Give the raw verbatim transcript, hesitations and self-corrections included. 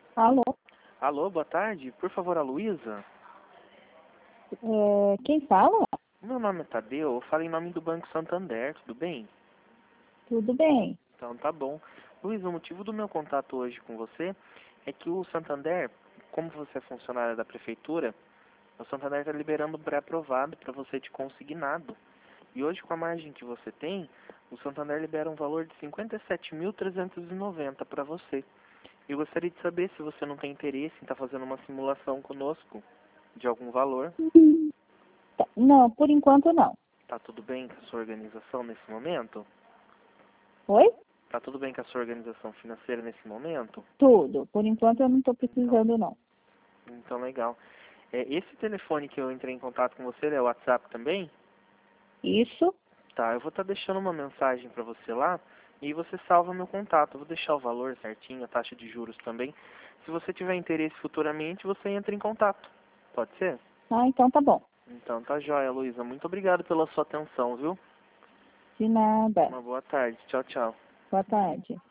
Alô? Alô, boa tarde. Por favor, a Luísa? É, quem fala? Meu nome é Tadeu, eu falo em nome do Banco Santander, tudo bem? Tudo bem. Então tá bom. Luísa, o motivo do meu contato hoje com você é que o Santander, como você é funcionária da prefeitura, o Santander está liberando um pré-aprovado para você de consignado. E hoje, com a margem que você tem, o Santander libera um valor de cinquenta e sete mil trezentos e noventa para você. Eu gostaria de saber se você não tem interesse em estar fazendo uma simulação conosco de algum valor. Hum, tá. Não, por enquanto não. Tá tudo bem com a sua organização nesse momento? Oi? Tá tudo bem com a sua organização financeira nesse momento? Tudo. Por enquanto eu não estou Então, precisando, não. então legal. É, esse telefone que eu entrei em contato com você é o WhatsApp também? Isso? Tá, eu vou estar deixando uma mensagem para você lá e você salva meu contato. Eu vou deixar o valor certinho, a taxa de juros também. Se você tiver interesse futuramente, você entra em contato. Pode ser? Ah, então tá bom. Então tá joia, Luísa. Muito obrigado pela sua atenção, viu? De nada. Uma boa tarde. Tchau, tchau. Boa tarde.